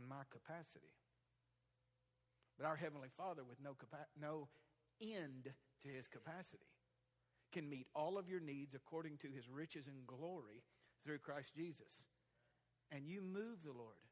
beyond my capacity. But our Heavenly Father, with no end to His capacity, can meet all of your needs according to His riches and glory through Christ Jesus. And you move the Lord.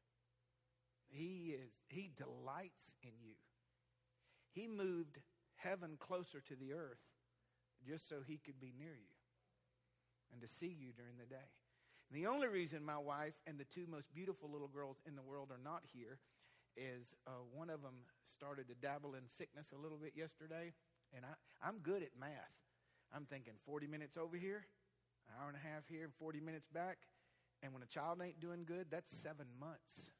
He delights in you. He moved heaven closer to the earth just so He could be near you and to see you during the day. And the only reason my wife and the two most beautiful little girls in the world are not here is one of them started to dabble in sickness a little bit yesterday. And I'm good at math. I'm thinking 40 minutes over here, an hour and a half here, and 40 minutes back. And when a child ain't doing good, that's 7 months.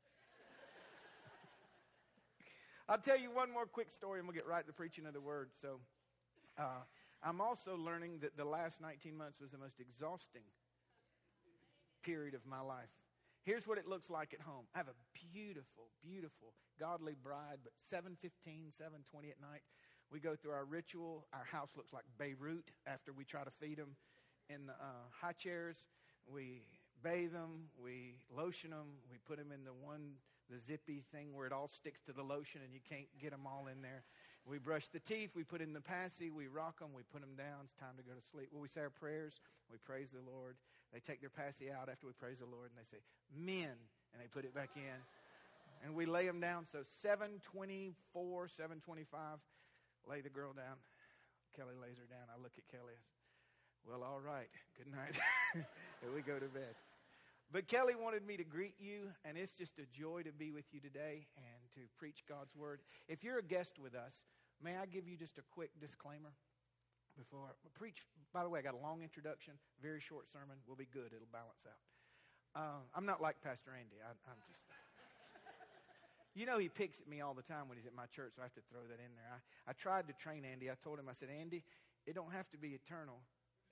I'll tell you one more quick story and we'll get right to the preaching of the word. So I'm also learning that the last 19 months was the most exhausting period of my life. Here's what it looks like at home. I have a beautiful, beautiful, godly bride, but 7:15, 7:20 at night, we go through our ritual. Our house looks like Beirut after we try to feed them in the high chairs. We bathe them, we lotion them, we put them in the zippy thing where it all sticks to the lotion and you can't get them all in there. We brush the teeth, we put in the passy, we rock them, we put them down. It's time to go to sleep. Well, we say our prayers, we praise the Lord. They take their passy out after we praise the Lord and they say, "Men," and they put it back in. And we lay them down. So 7:24, 7:25, lay the girl down. Kelly lays her down. I look at Kelly. I say, "Well, all right. Good night." And we go to bed. But Kelly wanted me to greet you, and it's just a joy to be with you today and to preach God's word. If you're a guest with us, may I give you just a quick disclaimer before I preach? By the way, I got a long introduction, very short sermon. We'll be good. It'll balance out. I'm not like Pastor Andy. I'm just... You know, he picks at me all the time when he's at my church, so I have to throw that in there. I tried to train Andy. I told him, I said, "Andy, it don't have to be eternal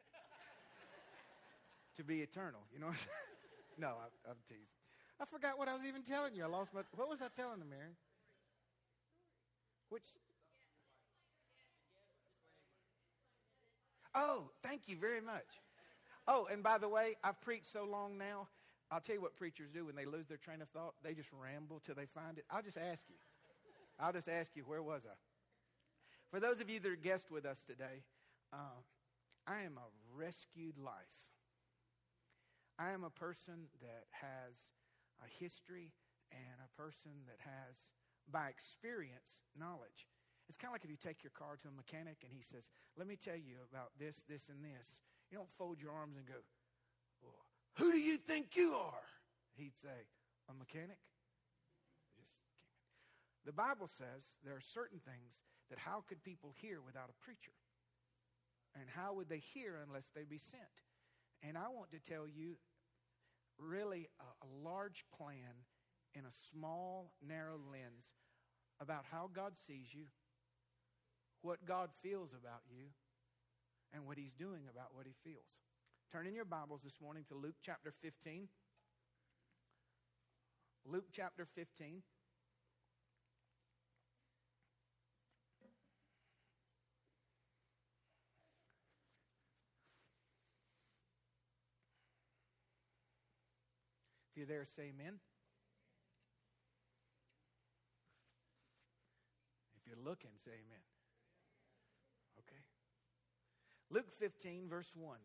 to be eternal." You know what I'm saying? No, I'm teasing. I forgot what I was even telling you. I lost my... What was I telling them, Mary? Which... Oh, thank you very much. Oh, and by the way, I've preached so long now, I'll tell you what preachers do when they lose their train of thought. They just ramble till they find it. I'll just ask you, where was I? For those of you that are guests with us today, I am a rescued life. I am a person that has a history and a person that has, by experience, knowledge. It's kind of like if you take your car to a mechanic and he says, "Let me tell you about this, this, and this." You don't fold your arms and go, "Well, who do you think you are?" He'd say, "A mechanic?" Just kidding. The Bible says there are certain things that how could people hear without a preacher? And how would they hear unless they be sent? And I want to tell you really a large plan in a small, narrow lens about how God sees you, what God feels about you, and what He's doing about what He feels. Turn in your Bibles this morning to Luke chapter 15. Luke chapter 15. If you're there, say amen. If you're looking, say amen. Okay. Luke 15, verse 1.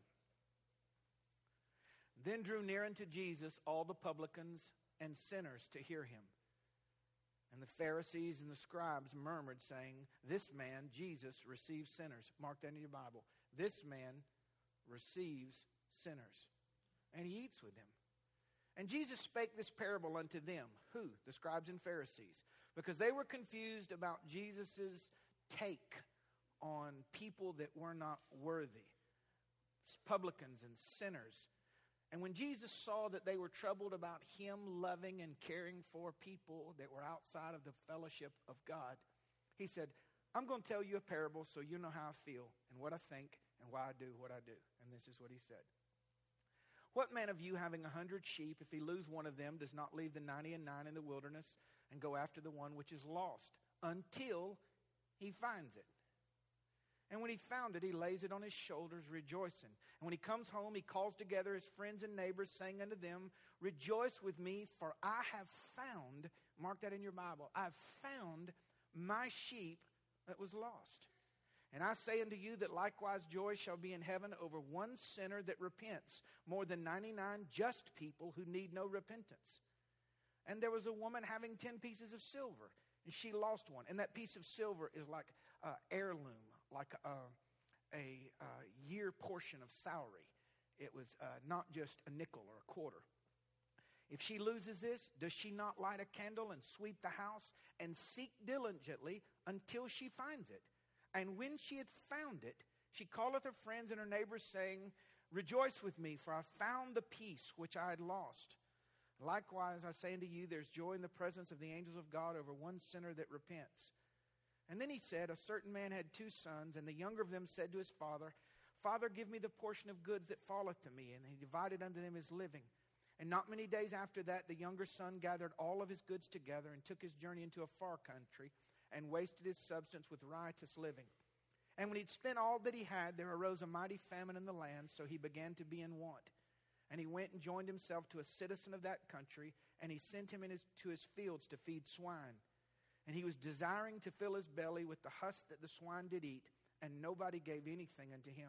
Then drew near unto Jesus all the publicans and sinners to hear him. And the Pharisees and the scribes murmured, saying, "This man, Jesus, receives sinners." Mark that in your Bible. This man receives sinners, and he eats with them. And Jesus spake this parable unto them. Who? The scribes and Pharisees. Because they were confused about Jesus' take on people that were not worthy. Publicans and sinners. And when Jesus saw that they were troubled about Him loving and caring for people that were outside of the fellowship of God, He said, "I'm going to tell you a parable so you know how I feel and what I think and why I do what I do." And this is what He said. "What man of you, having 100 sheep, if he lose one of them, does not leave the 99 in the wilderness and go after the one which is lost until he finds it? And when he found it, he lays it on his shoulders, rejoicing. And when he comes home, he calls together his friends and neighbors, saying unto them, Rejoice with me, for I have found," mark that in your Bible, "I have found my sheep that was lost. And I say unto you that likewise joy shall be in heaven over one sinner that repents, more than 99 just people who need no repentance. And there was a woman having 10 pieces of silver, and she lost one. And that piece of silver is like heirloom, like a year portion of salary. It was not just a nickel or a quarter. If she loses this, does she not light a candle and sweep the house and seek diligently until she finds it? And when she had found it, she calleth her friends and her neighbors, saying, Rejoice with me, for I found the piece which I had lost. Likewise, I say unto you, there's joy in the presence of the angels of God over one sinner that repents. And then he said, A certain man had 2 sons, and the younger of them said to his father, Father, give me the portion of goods that falleth to me. And he divided unto them his living. And not many days after that, the younger son gathered all of his goods together and took his journey into a far country and wasted his substance with riotous living. And when he'd spent all that he had, there arose a mighty famine in the land, so he began to be in want. And he went and joined himself to a citizen of that country, and he sent him to his fields to feed swine. And he was desiring to fill his belly with the husk that the swine did eat, and nobody gave anything unto him.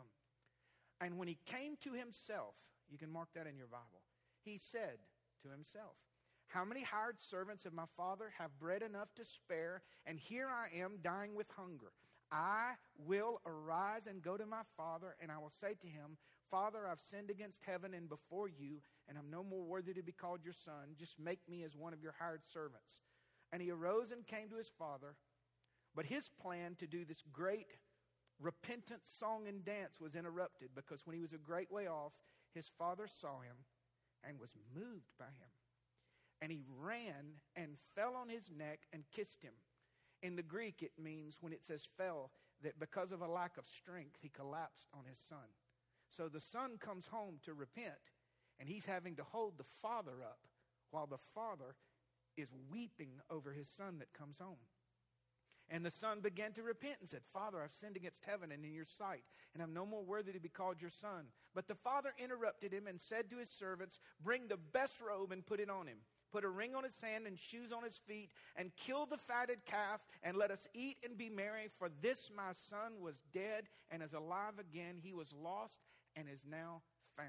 And when he came to himself, you can mark that in your Bible, he said to himself, How many hired servants of my father have bread enough to spare, and here I am dying with hunger? I will arise and go to my father, and I will say to him, Father, I've sinned against heaven and before you, and I'm no more worthy to be called your son. Just make me as one of your hired servants. And he arose and came to his father. But his plan to do this great repentant song and dance was interrupted, because when he was a great way off, his father saw him and was moved by him. And he ran and fell on his neck and kissed him. In the Greek, it means, when it says fell, that because of a lack of strength, he collapsed on his son. So the son comes home to repent, and he's having to hold the father up while the father is weeping over his son that comes home. And the son began to repent and said, Father, I've sinned against heaven and in your sight, and I'm no more worthy to be called your son. But the father interrupted him and said to his servants, Bring the best robe and put it on him. Put a ring on his hand and shoes on his feet, and kill the fatted calf, and let us eat and be merry. For this my son was dead and is alive again. He was lost and is now found.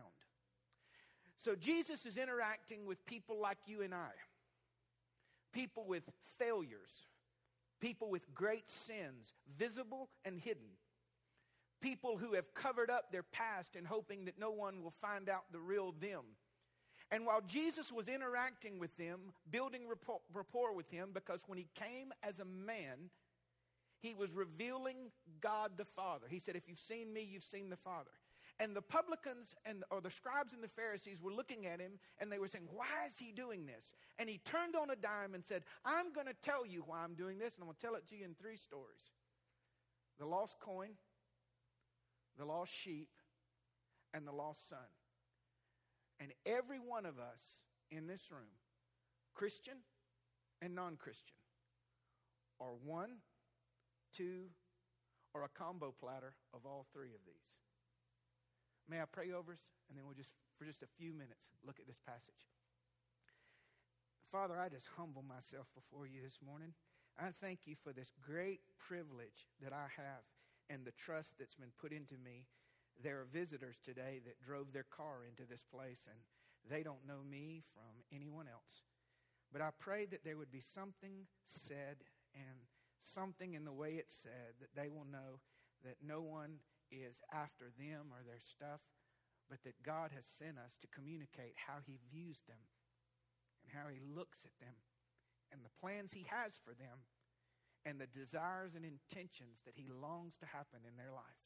So Jesus is interacting with people like you and I. People with failures. People with great sins, visible and hidden. People who have covered up their past and hoping that no one will find out the real them. And while Jesus was interacting with them, building rapport with him, because when he came as a man, he was revealing God the Father. He said, if you've seen me, you've seen the Father. And the publicans or the scribes and the Pharisees were looking at him, and they were saying, why is he doing this? And he turned on a dime and said, I'm going to tell you why I'm doing this, and I'm going to tell it to you in 3 stories. The lost coin, the lost sheep, and the lost son. And every one of us in this room, Christian and non-Christian, are 1, 2, or a combo platter of all 3 of these. May I pray over us? And then we'll for just a few minutes, look at this passage. Father, I just humble myself before you this morning. I thank you for this great privilege that I have and the trust that's been put into me. There are visitors today that drove their car into this place, and they don't know me from anyone else. But I pray that there would be something said and something in the way it's said that they will know that no one is after them or their stuff, but that God has sent us to communicate how he views them and how he looks at them and the plans he has for them and the desires and intentions that he longs to happen in their life.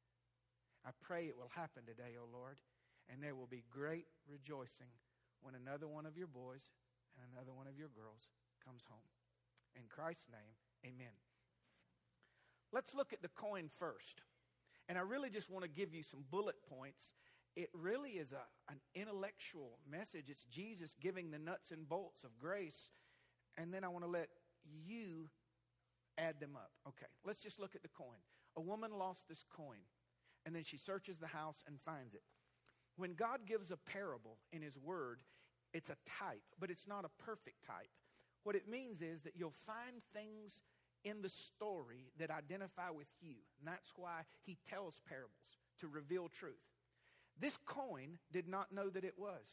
I pray it will happen today, O Lord, and there will be great rejoicing when another one of your boys and another one of your girls comes home. In Christ's name, amen. Let's look at the coin first. And I really just want to give you some bullet points. It really is an intellectual message. It's Jesus giving the nuts and bolts of grace. And then I want to let you add them up. Okay, let's just look at the coin. A woman lost this coin, and then she searches the house and finds it. When God gives a parable in His Word, it's a type, but it's not a perfect type. What it means is that you'll find things in the story that identify with you. And that's why He tells parables, to reveal truth. This coin did not know that it was.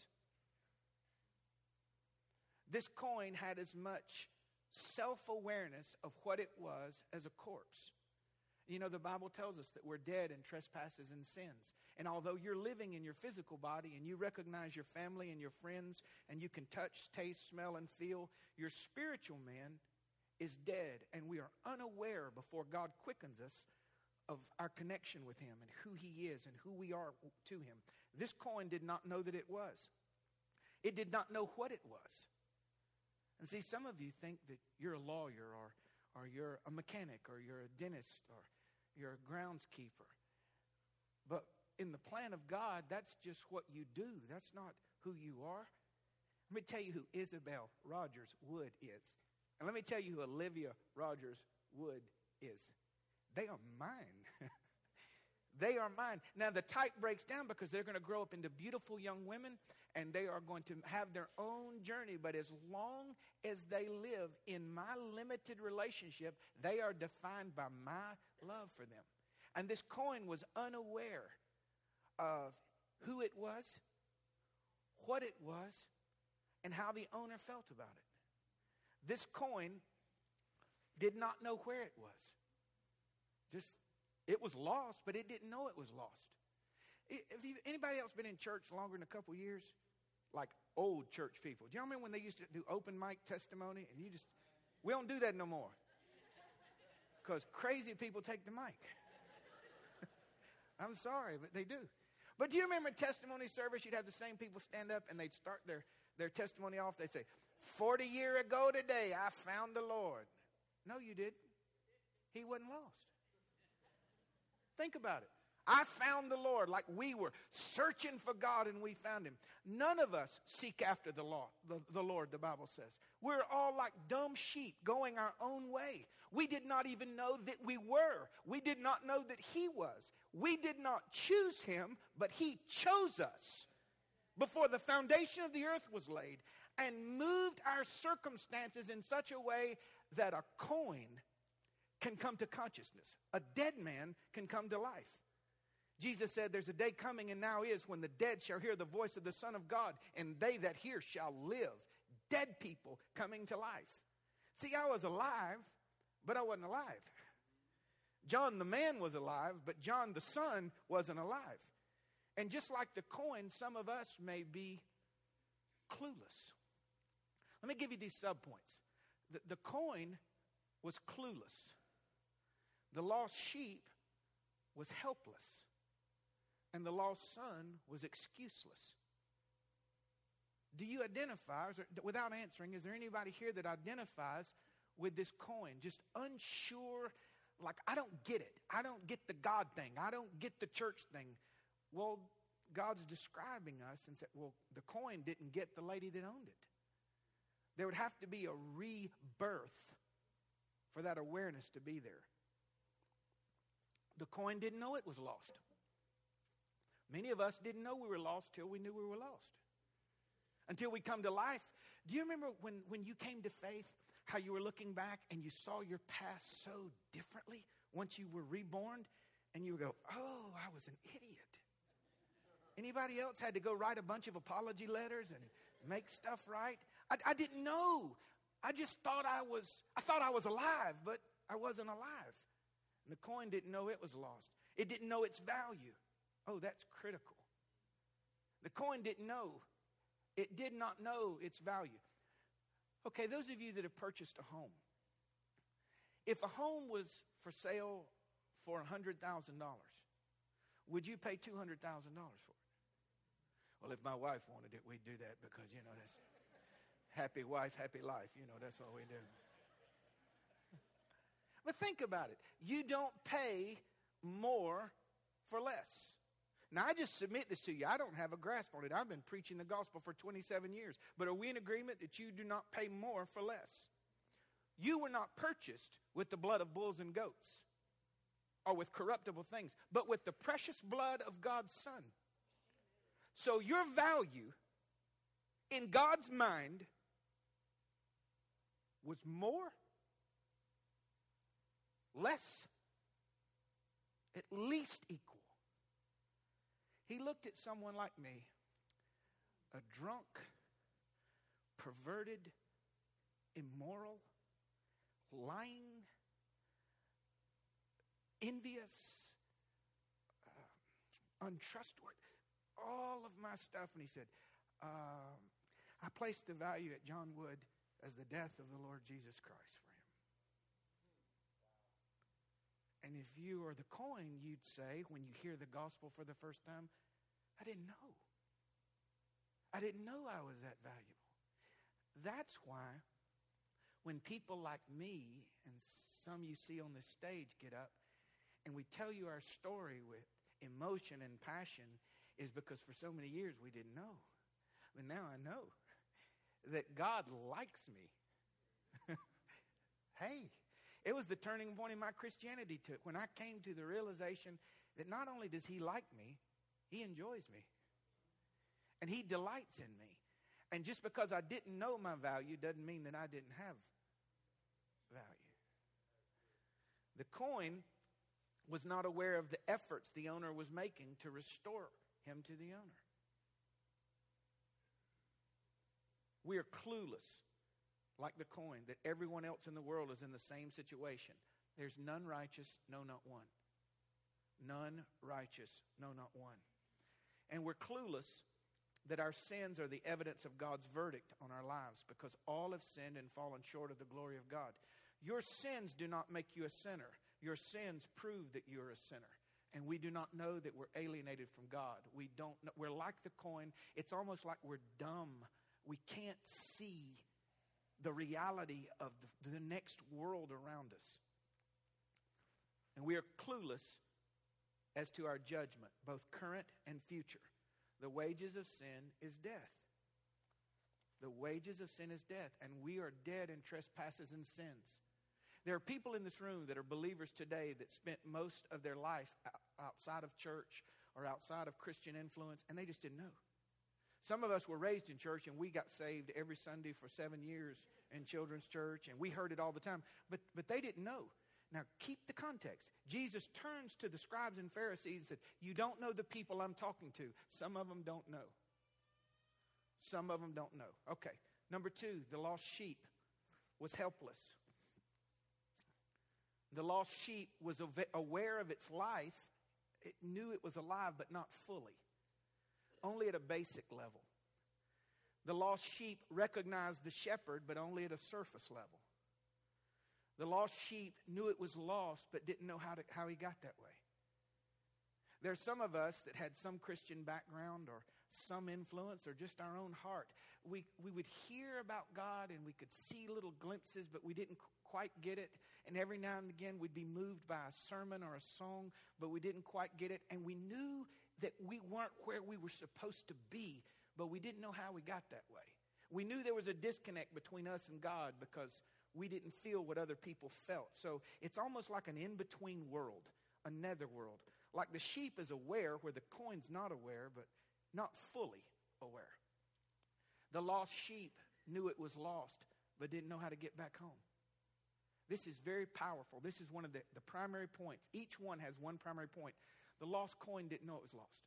This coin had as much self-awareness of what it was as a corpse. You know, the Bible tells us that we're dead in trespasses and sins. And although you're living in your physical body and you recognize your family and your friends and you can touch, taste, smell, and feel, your spiritual man is dead. And we are unaware before God quickens us of our connection with Him and who He is and who we are to Him. This coin did not know that it was. It did not know what it was. And see, some of you think that you're a lawyer or you're a mechanic or you're a dentist or you're a groundskeeper. But in the plan of God, that's just what you do. That's not who you are. Let me tell you who Isabel Rogers Wood is. And let me tell you who Olivia Rogers Wood is. They are mine. They are mine. Now, the type breaks down because they're going to grow up into beautiful young women and they are going to have their own journey. But as long as they live in my limited relationship, they are defined by my love for them. And this coin was unaware of who it was, what it was, and how the owner felt about it. This coin did not know where it was. It was lost, but it didn't know it was lost. Anybody else been in church longer than a couple years? Like old church people. Do you remember when they used to do open mic testimony? And we don't do that no more. Because crazy people take the mic. I'm sorry, but they do. But do you remember testimony service? You'd have the same people stand up and they'd start their testimony off. They'd say, 40 years ago today, I found the Lord. No, you didn't. He wasn't lost. Think about it. I found the Lord, like we were searching for God and we found Him. None of us seek after the Lord, the Bible says. We're all like dumb sheep going our own way. We did not even know that we were. We did not know that He was. We did not choose Him, but He chose us before the foundation of the earth was laid and moved our circumstances in such a way that a coin can come to consciousness. A dead man can come to life. Jesus said there's a day coming and now is when the dead shall hear the voice of the Son of God, and they that hear shall live. Dead people coming to life. See, I was alive, but I wasn't alive. John the man was alive, but John the son wasn't alive. And just like the coin, some of us may be clueless. Let me give you these subpoints. The coin was clueless. The lost sheep was helpless. And the lost son was excuseless. Do you identify, without answering, is there anybody here that identifies with this coin? Just unsure, like, I don't get it. I don't get the God thing. I don't get the church thing. Well, God's describing us and said, well, the coin didn't get the lady that owned it. There would have to be a rebirth for that awareness to be there. The coin didn't know it was lost. Many of us didn't know we were lost till we knew we were lost. Until we come to life. Do you remember when you came to faith, how you were looking back and you saw your past so differently once you were reborn? And you would go, oh, I was an idiot. Anybody else had to go write a bunch of apology letters and make stuff right? I didn't know. I just thought I was alive, but I wasn't alive. And the coin didn't know it was lost. It didn't know its value. Oh, that's critical. The coin didn't know. It did not know its value. Okay, those of you that have purchased a home. If a home was for sale for $100,000, would you pay $200,000 for it? Well, if my wife wanted it, we'd do that because, that's happy wife, happy life. That's what we do. But think about it. You don't pay more for less. Now, I just submit this to you. I don't have a grasp on it. I've been preaching the gospel for 27 years. But are we in agreement that you do not pay more for less? You were not purchased with the blood of bulls and goats. or with corruptible things, but with the precious blood of God's Son. So your value in God's mind was more, less, at least equal. He looked at someone like me, a drunk, perverted, immoral, lying, envious, untrustworthy, all of my stuff. And he said, I placed the value at John Wood as the death of the Lord Jesus Christ for him. And if you are the coin, you'd say, when you hear the gospel for the first time, I didn't know. I didn't know I was that valuable. That's why when people like me and some you see on this stage get up and we tell you our story with emotion and passion, is because for so many years we didn't know. But now I know that God likes me. Hey, it was the turning point in my Christianity when I came to the realization that not only does he like me, he enjoys me. And he delights in me. And just because I didn't know my value doesn't mean that I didn't have value. The coin was not aware of the efforts the owner was making to restore him to the owner. We are clueless, like the coin, that everyone else in the world is in the same situation. There's none righteous, no, not one. None righteous, no, not one. And we're clueless that our sins are the evidence of God's verdict on our lives, because all have sinned and fallen short of the glory of God. Your sins do not make you a sinner. Your sins prove that you're a sinner. And we do not know that we're alienated from God. We don't know. We're like the coin. It's almost like we're dumb. We can't see the reality of the next world around us. And we are clueless as to our judgment, both current and future. The wages of sin is death. The wages of sin is death, and we are dead in trespasses and sins. There are people in this room that are believers today that spent most of their life outside of church or outside of Christian influence, and they just didn't know. Some of us were raised in church, and we got saved every Sunday for 7 years in children's church, and we heard it all the time, but they didn't know. Now, keep the context. Jesus turns to the scribes and Pharisees and said, you don't know the people I'm talking to. Some of them don't know. Some of them don't know. Okay. Number 2, the lost sheep was helpless. The lost sheep was aware of its life. It knew it was alive, but not fully. Only at a basic level. The lost sheep recognized the shepherd, but only at a surface level. The lost sheep knew it was lost, but didn't know how he got that way. There's some of us that had some Christian background or some influence or just our own heart. We would hear about God and we could see little glimpses, but we didn't quite get it. And every now and again we'd be moved by a sermon or a song, but we didn't quite get it. And we knew that we weren't where we were supposed to be, but we didn't know how we got that way. We knew there was a disconnect between us and God because we didn't feel what other people felt. So it's almost like an in-between world, a netherworld. Like the sheep is aware where the coin's not aware, but not fully aware. The lost sheep knew it was lost, but didn't know how to get back home. This is very powerful. This is one of the primary points. Each one has one primary point. The lost coin didn't know it was lost.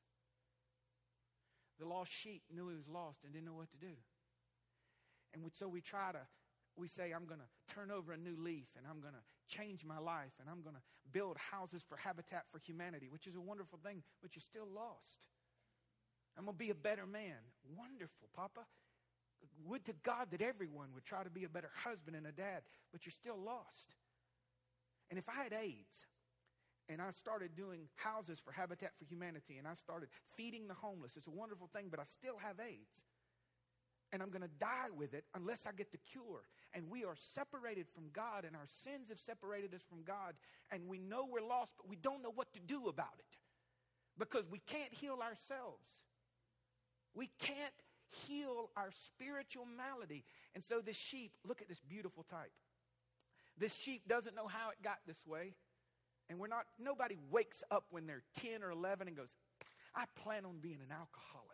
The lost sheep knew he was lost and didn't know what to do. And so we say, I'm going to turn over a new leaf and I'm going to change my life and I'm going to build houses for Habitat for Humanity, which is a wonderful thing, but you're still lost. I'm going to be a better man. Wonderful, Papa. Would to God that everyone would try to be a better husband and a dad, but you're still lost. And if I had AIDS and I started doing houses for Habitat for Humanity and I started feeding the homeless, it's a wonderful thing, but I still have AIDS. And I'm going to die with it unless I get the cure. And we are separated from God, and our sins have separated us from God. And we know we're lost, but we don't know what to do about it. Because we can't heal ourselves. We can't heal our spiritual malady. And so this sheep, look at this beautiful type. This sheep doesn't know how it got this way. And nobody wakes up when they're 10 or 11 and goes, I plan on being an alcoholic.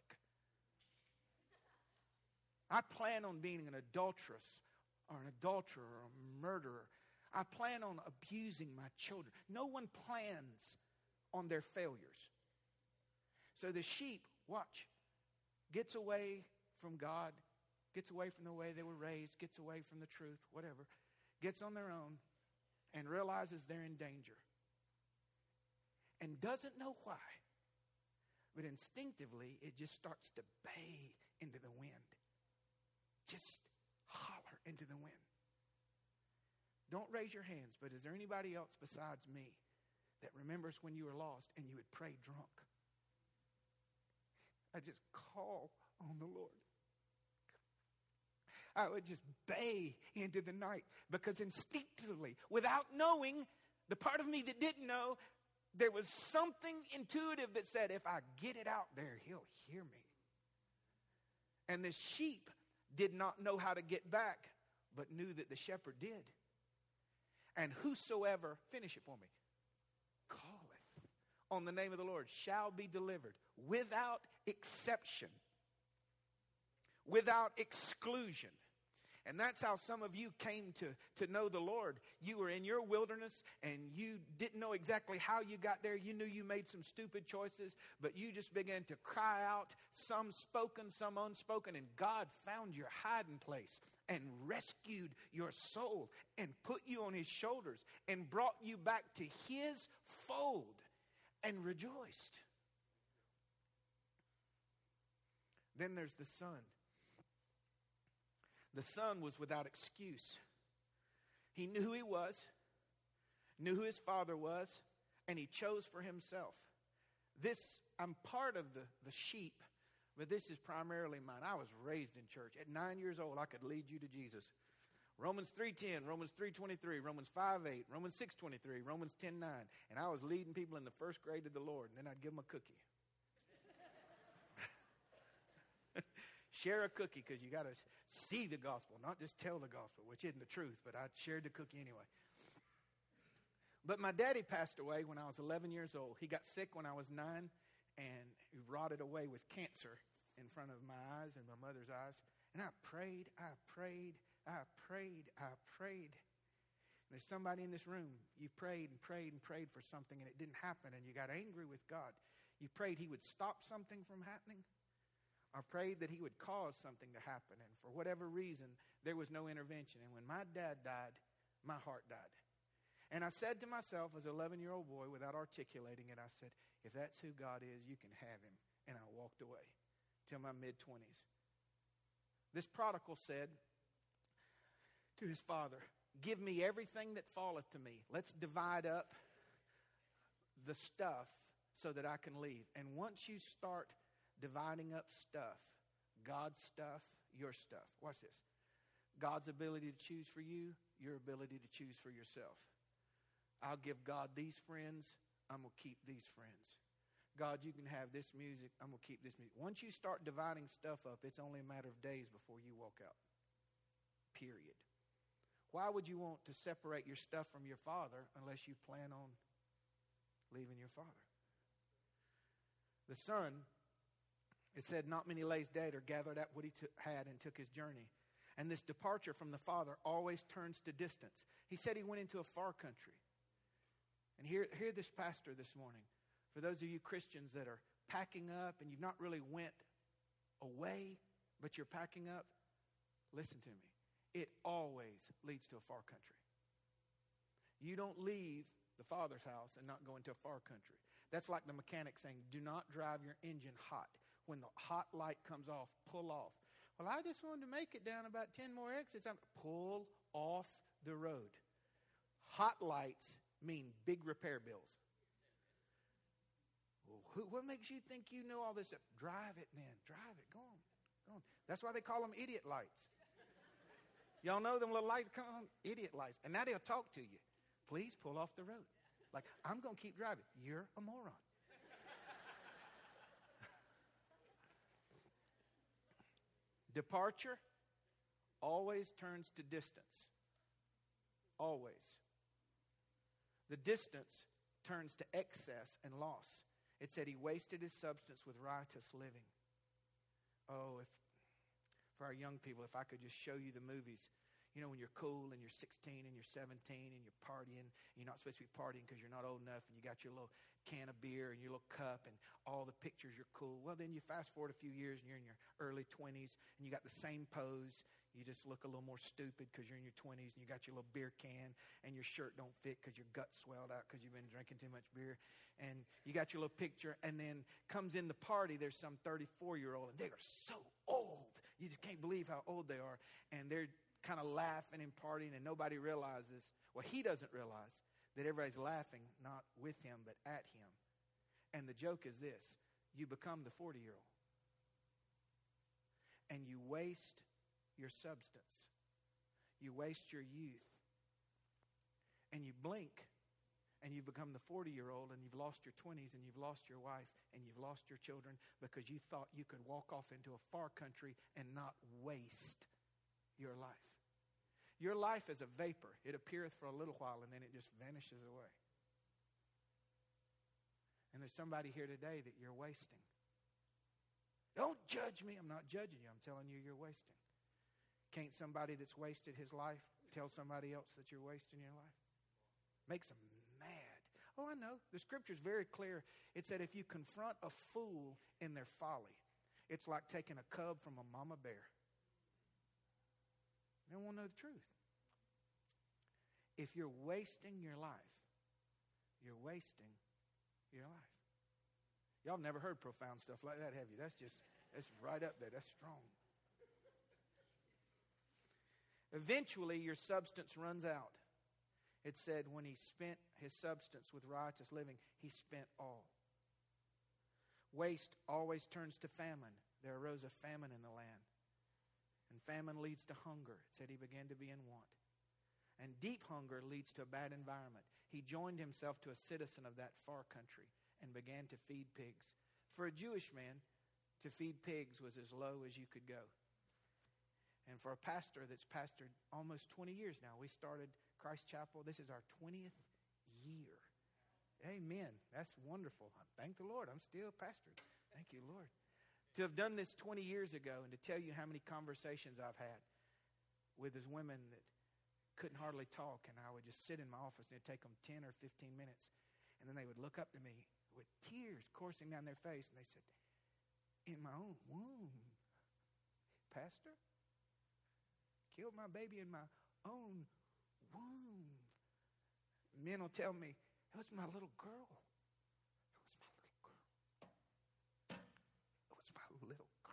I plan on being an adulteress or an adulterer or a murderer. I plan on abusing my children. No one plans on their failures. So the sheep, watch, gets away from God, gets away from the way they were raised, gets away from the truth, whatever, gets on their own and realizes they're in danger. And doesn't know why. But instinctively, it just starts to bay into the wind. Just holler into the wind. Don't raise your hands, but is there anybody else besides me that remembers when you were lost and you would pray drunk? I just call on the Lord. I would just bay into the night because instinctively, without knowing, the part of me that didn't know, there was something intuitive that said, if I get it out there, he'll hear me. And the sheep did not know how to get back, but knew that the shepherd did. And whosoever, finish it for me, calleth on the name of the Lord shall be delivered without exception, without exclusion. And that's how some of you came to know the Lord. You were in your wilderness and you didn't know exactly how you got there. You knew you made some stupid choices, but you just began to cry out, some spoken, some unspoken, and God found your hiding place and rescued your soul and put you on his shoulders and brought you back to his fold and rejoiced. Then there's the son. The son was without excuse. He knew who he was, knew who his father was, and he chose for himself. I'm part of the sheep, but this is primarily mine. I was raised in church. At 9 years old, I could lead you to Jesus. Romans 3:10, Romans 3:23, Romans 5:8, Romans 6:23, Romans 10:9. And I was leading people in the first grade to the Lord, and then I'd give them a cookie. Share a cookie because you got to see the gospel, not just tell the gospel, which isn't the truth, but I shared the cookie anyway. But my daddy passed away when I was 11 years old. He got sick when I was 9, and he rotted away with cancer in front of my eyes and my mother's eyes. And I prayed. There's somebody in this room, you prayed and prayed and prayed for something and it didn't happen and you got angry with God. You prayed he would stop something from happening. I prayed that he would cause something to happen. And for whatever reason, there was no intervention. And when my dad died, my heart died. And I said to myself as an 11-year-old boy, without articulating it, I said, if that's who God is, you can have him. And I walked away till my mid-20s. This prodigal said to his father, give me everything that falleth to me. Let's divide up the stuff so that I can leave. And once you start dividing up stuff, God's stuff, your stuff. Watch this. God's ability to choose for you, your ability to choose for yourself. I'll give God these friends, I'm going to keep these friends. God, you can have this music, I'm going to keep this music. Once you start dividing stuff up, it's only a matter of days before you walk out. Period. Why would you want to separate your stuff from your father unless you plan on leaving your father? The son, it said, not many days later, gathered up what he had and took his journey. And this departure from the father always turns to distance. He said he went into a far country. And hear this pastor this morning. For those of you Christians that are packing up and you've not really went away, but you're packing up, listen to me. It always leads to a far country. You don't leave the Father's house and not go into a far country. That's like the mechanic saying, do not drive your engine hot. When the hot light comes off, pull off. Well, I just wanted to make it down about 10 more exits. Pull off the road. Hot lights mean big repair bills. Well, what makes you think you know all this stuff? Drive it, man. Drive it. Go on. Go on. That's why they call them idiot lights. Y'all know them little lights? Come on, idiot lights. And now they'll talk to you. Please pull off the road. Like, I'm going to keep driving. You're a moron. Departure always turns to distance. Always. The distance turns to excess and loss. It said he wasted his substance with riotous living. Oh, if for our young people, if I could just show you the movies. You know, when you're cool and you're 16 and you're 17 and you're partying, and you're not supposed to be partying because you're not old enough, and you got your little can of beer and your little cup and all the pictures, you're cool. Well, then you fast forward a few years and you're in your early 20s and you got the same pose. You just look a little more stupid because you're in your 20s and you got your little beer can and your shirt don't fit because your gut swelled out because you've been drinking too much beer. And you got your little picture, and then comes in the party, there's some 34-year-old and they are so old. You just can't believe how old they are. And they're kind of laughing and partying, and nobody realizes, well, he doesn't realize that everybody's laughing not with him but at him. And the joke is this: you become the 40-year-old and you waste your substance, you waste your youth, and you blink and you become the 40-year-old, and you've lost your 20s, and you've lost your wife, and you've lost your children because you thought you could walk off into a far country and not waste your life. Your life is a vapor. It appeareth for a little while and then it just vanishes away. And there's somebody here today that you're wasting. Don't judge me. I'm not judging you. I'm telling you, you're wasting. Can't somebody that's wasted his life tell somebody else that you're wasting your life? Makes them mad. Oh, I know. The scripture's very clear. It said if you confront a fool in their folly, it's like taking a cub from a mama bear. They won't know the truth. If you're wasting your life, you're wasting your life. Y'all have never heard profound stuff like that, have you? That's right up there. That's strong. Eventually, your substance runs out. It said when he spent his substance with riotous living, he spent all. Waste always turns to famine. There arose a famine in the land. And famine leads to hunger. It said he began to be in want. And deep hunger leads to a bad environment. He joined himself to a citizen of that far country and began to feed pigs. For a Jewish man, to feed pigs was as low as you could go. And for a pastor that's pastored almost 20 years now, we started Christ Chapel. This is our 20th year. Amen. That's wonderful. Thank the Lord. I'm still pastored. Thank you, Lord. To have done this 20 years ago and to tell you how many conversations I've had with these women that couldn't hardly talk, and I would just sit in my office and it'd take them 10 or 15 minutes, and then they would look up to me with tears coursing down their face, and they said, in my own womb, Pastor, killed my baby in my own womb. Men will tell me, it was my little girl. It was my little girl. It was my little girl.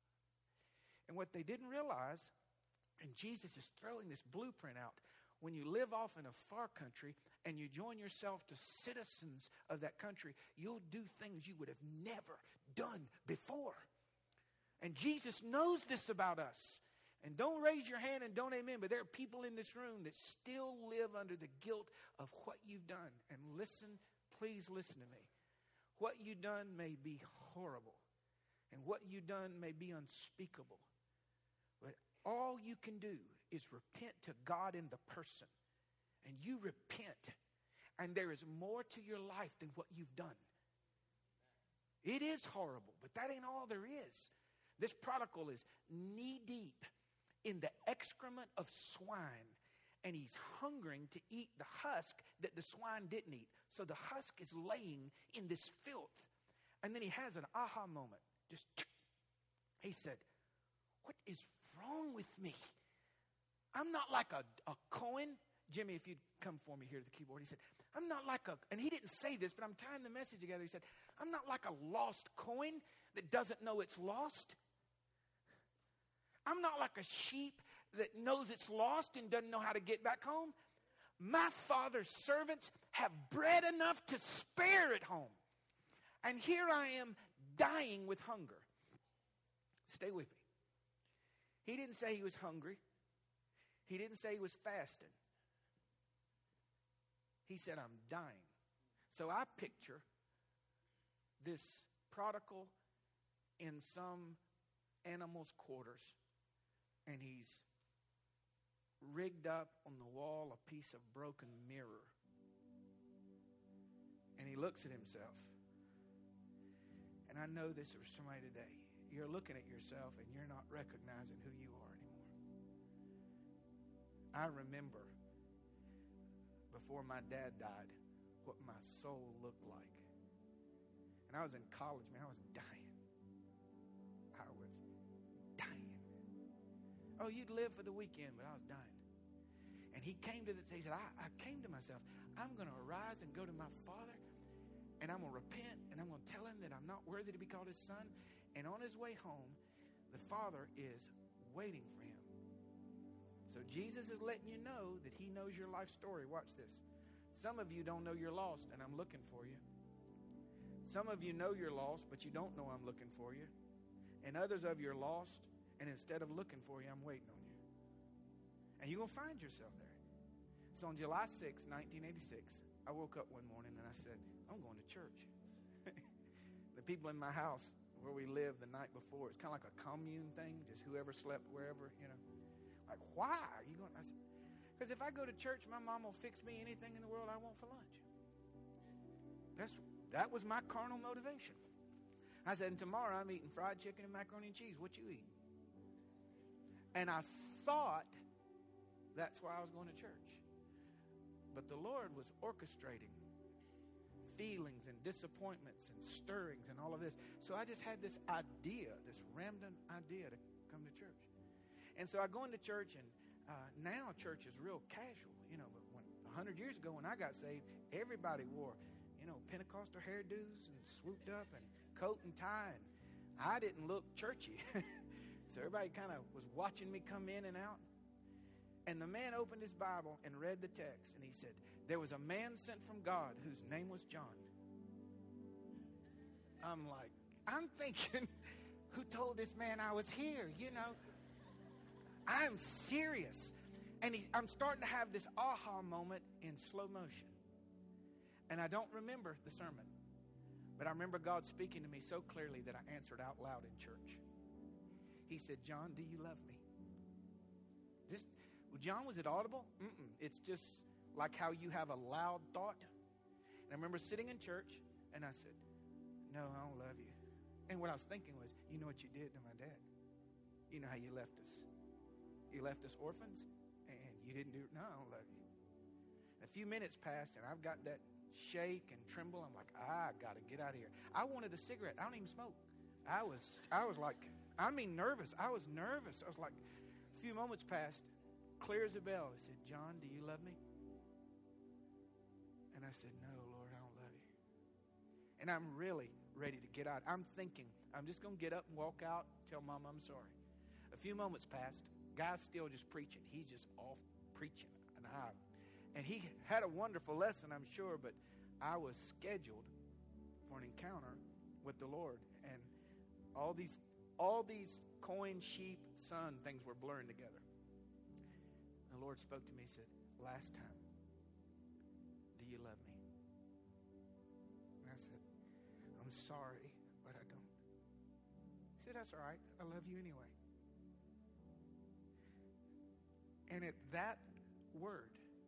And what they didn't realize, and Jesus is throwing this blueprint out, when you live off in a far country and you join yourself to citizens of that country, you'll do things you would have never done before. And Jesus knows this about us. And don't raise your hand and don't amen, but there are people in this room that still live under the guilt of what you've done. And listen, please listen to me. What you've done may be horrible, and what you've done may be unspeakable. But all you can do is repent to God in the person. And you repent, and there is more to your life than what you've done. It is horrible, but that ain't all there is. This prodigal is knee-deep in the excrement of swine, and he's hungering to eat the husk that the swine didn't eat. So the husk is laying in this filth. And then he has an aha moment. He said, what is wrong with me? I'm not like a coin. Jimmy, if you'd come for me here to the keyboard. He said, I'm not like and he didn't say this, but I'm tying the message together. He said, I'm not like a lost coin that doesn't know it's lost. I'm not like a sheep that knows it's lost and doesn't know how to get back home. My Father's servants have bread enough to spare at home. And here I am dying with hunger. Stay with me. He didn't say he was hungry. He didn't say he was fasting. He said, I'm dying. So I picture this prodigal in some animal's quarters, and he's rigged up on the wall a piece of broken mirror. And he looks at himself. And I know this for somebody today. You're looking at yourself and you're not recognizing who you are anymore. I remember before my dad died what my soul looked like. And I was in college, man. I was dying. I was dying. Oh, you'd live for the weekend, but I was dying. And he said, I came to myself. I'm going to arise and go to my father, and I'm going to repent, and I'm going to tell him that I'm not worthy to be called his son. And on his way home, the father is waiting for him. So Jesus is letting you know that he knows your life story. Watch this. Some of you don't know you're lost, and I'm looking for you. Some of you know you're lost, but you don't know I'm looking for you. And others of you are lost, and instead of looking for you, I'm waiting on you. And you're going to find yourself there. So on July 6, 1986, I woke up one morning and I said, I'm going to church. The people in my house where we lived the night before, it's kind of like a commune thing, just whoever slept wherever, you know. Like, why are you going? I said, because if I go to church, my mom will fix me anything in the world I want for lunch. That was my carnal motivation. I said, and tomorrow I'm eating fried chicken and macaroni and cheese. What you eat? And I thought that's why I was going to church. But the Lord was orchestrating feelings and disappointments and stirrings and all of this. So I just had this idea, this random idea to come to church. And so I go into church, and now church is real casual, you know. But 100 years ago when I got saved, everybody wore, you know, Pentecostal hairdos and swooped up and coat and tie. And I didn't look churchy. So everybody kind of was watching me come in and out. And the man opened his Bible and read the text. And he said, there was a man sent from God whose name was John. I'm thinking, who told this man I was here, you know? I'm serious. And I'm starting to have this aha moment in slow motion. And I don't remember the sermon. But I remember God speaking to me so clearly that I answered out loud in church. He said, John, do you love me? John, was it audible? It's just like how you have a loud thought. And I remember sitting in church, and I said, no, I don't love you. And what I was thinking was, you know what you did to my dad? You know how you left us? You left us orphans, and you didn't do it. No, I don't love you. A few minutes passed, and I've got that shake and tremble. I'm like, I got to get out of here. I wanted a cigarette. I don't even smoke. I was like, nervous. I was nervous. I was like, a few moments passed, clear as a bell. I said, John, do you love me? And I said, no, Lord, I don't love you. And I'm really ready to get out. I'm thinking, I'm just going to get up and walk out, tell Mom I'm sorry. A few moments passed. Guy's still just preaching. He's just off preaching. And he had a wonderful lesson, I'm sure, but I was scheduled for an encounter with the Lord. And all these coin, sheep, sun things were blurring together. The Lord spoke to me and said, last time, do you love me? And I said, I'm sorry, but I don't. He said, that's all right. I love you anyway. And at that word,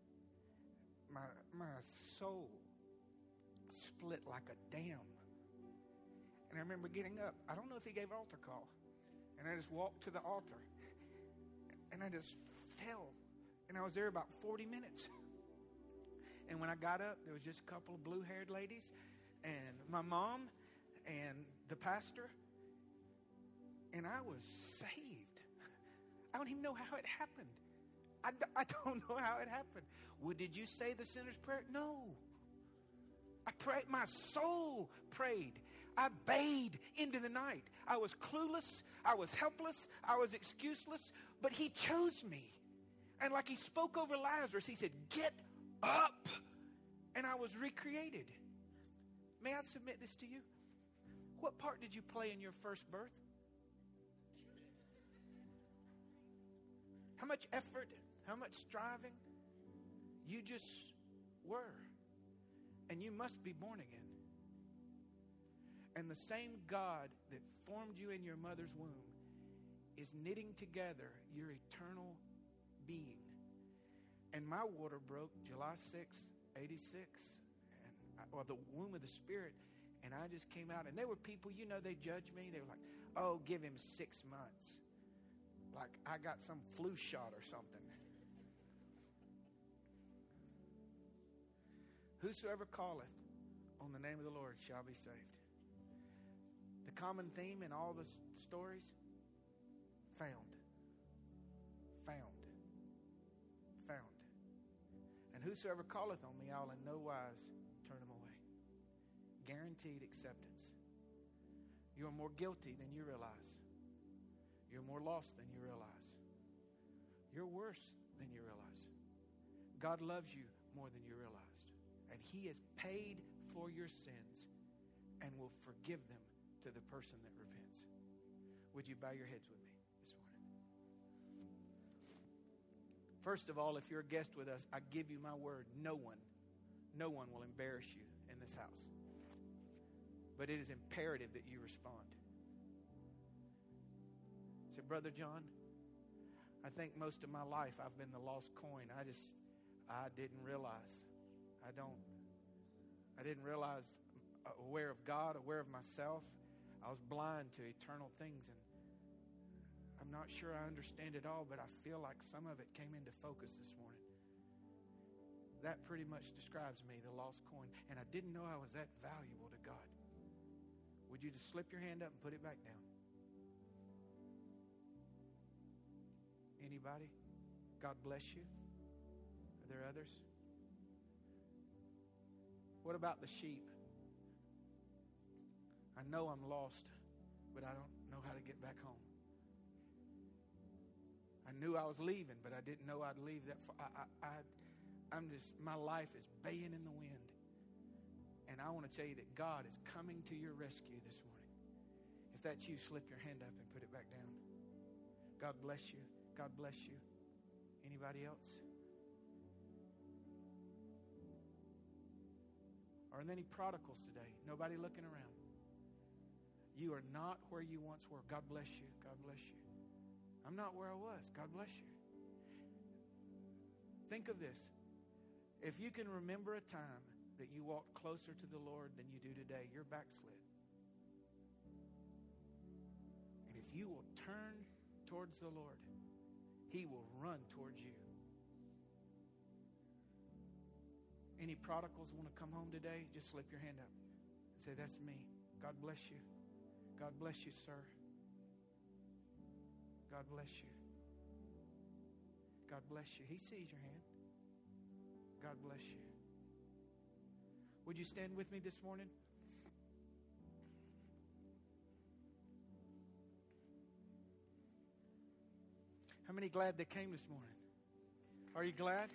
my soul split like a dam. And I remember getting up. I don't know if he gave altar call. And I just walked to the altar. And I just fell. And I was there about 40 minutes. And when I got up, there was just a couple of blue-haired ladies and my mom and the pastor. And I was saved. I don't even know how it happened. I don't know how it happened. Well, did you say the sinner's prayer? No. I prayed. My soul prayed. I bayed into the night. I was clueless. I was helpless. I was excuseless. But he chose me. And like he spoke over Lazarus, he said, get up. And I was recreated. May I submit this to you? What part did you play in your first birth? How much effort, how much striving? You just were. And you must be born again. And the same God that formed you in your mother's womb is knitting together your eternal being. And my water broke July 6th, 86. And the womb of the Spirit, and I just came out. And there were people, they judged me. They were like, oh, give him 6 months. Like I got some flu shot or something. Whosoever calleth on the name of the Lord shall be saved. The common theme in all the stories, found. And whosoever calleth on me, I'll in no wise turn him away. Guaranteed acceptance. You're more guilty than you realize. You're more lost than you realize. You're worse than you realize. God loves you more than you realized. And He has paid for your sins and will forgive them to the person that repents. Would you bow your heads with me this morning? First of all, if you're a guest with us, I give you my word, no one will embarrass you in this house. But it is imperative that you respond. Say, Brother John, I think most of my life I've been the lost coin. I didn't realize. I didn't realize, aware of God, aware of myself. I was blind to eternal things, and I'm not sure I understand it all, but I feel like some of it came into focus this morning. That pretty much describes me, the lost coin, and I didn't know I was that valuable to God. Would you just slip your hand up and put it back down? Anybody? God bless you. Are there others? What about the sheep? I know I'm lost, but I don't know how to get back home. I knew I was leaving, but I didn't know I'd leave that far. My life is baying in the wind. And I want to tell you that God is coming to your rescue this morning. If that's you, slip your hand up and put it back down. God bless you. God bless you. Anybody else? Are there any prodigals today? Nobody looking around. You are not where you once were. God bless you. God bless you. I'm not where I was. God bless you. Think of this. If you can remember a time that you walked closer to the Lord than you do today, you're backslid. And if you will turn towards the Lord, He will run towards you. Any prodigals want to come home today? Just slip your hand up and say, that's me. God bless you. God bless you, sir. God bless you. God bless you. He sees your hand. God bless you. Would you stand with me this morning? How many glad they came this morning? Are you glad?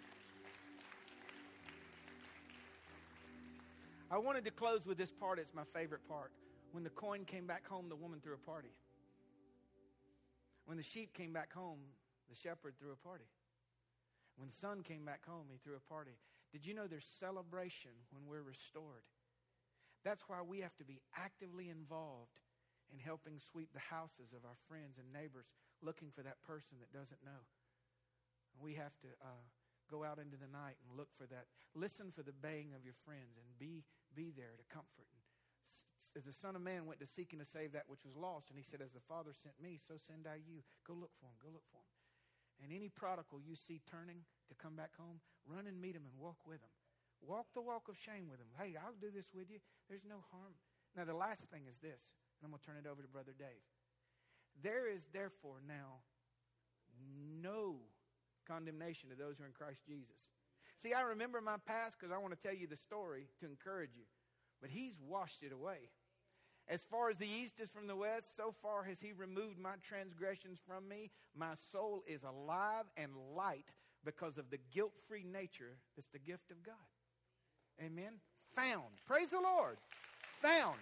I wanted to close with this part. It's my favorite part. When the coin came back home, the woman threw a party. When the sheep came back home, the shepherd threw a party. When the son came back home, he threw a party. Did you know there's celebration when we're restored? That's why we have to be actively involved in helping sweep the houses of our friends and neighbors, looking for that person that doesn't know. We have to go out into the night and look for that. Listen for the baying of your friends and be there to comfort. As the Son of Man went to seek and to save that which was lost, and He said, as the Father sent me, so send I you. Go look for him. Go look for him. And any prodigal you see turning to come back home, run and meet him and walk with him. Walk the walk of shame with him. Hey, I'll do this with you. There's no harm. Now, the last thing is this, and I'm going to turn it over to Brother Dave. There is therefore now no condemnation to those who are in Christ Jesus. See, I remember my past because I want to tell you the story to encourage you. But He's washed it away. As far as the east is from the west, so far has He removed my transgressions from me. My soul is alive and light because of the guilt-free nature that's the gift of God. Amen? Found. Praise the Lord. Found.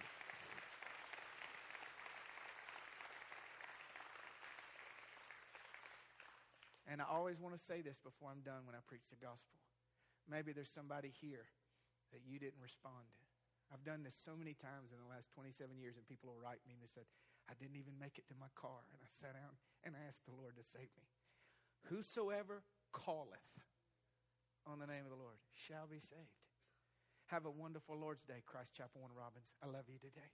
And I always want to say this before I'm done when I preach the gospel. Maybe there's somebody here that you didn't respond to. I've done this so many times in the last 27 years, and people will write me and they said, I didn't even make it to my car. And I sat down and asked the Lord to save me. Whosoever calleth on the name of the Lord shall be saved. Have a wonderful Lord's Day, Christ Chapel Warner Robins. I love you today.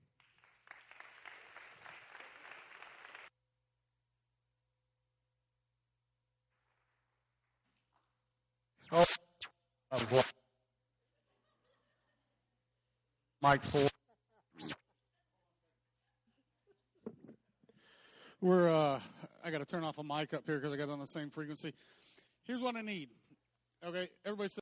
Oh, Mike 4. I got to turn off a mic up here because I got it on the same frequency. Here's what I need. Okay, everybody